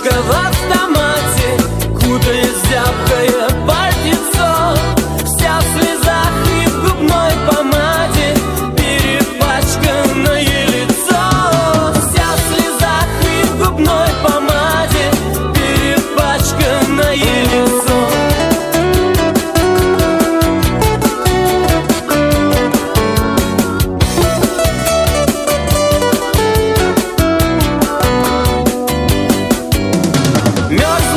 Ручка в автомате, кутаясь в зябкое пальтецо, вся в слезах и в губной помаде, перепачканное лицо. Вся в слезах и в губной помаде, перепачканное лицо. Мерзнет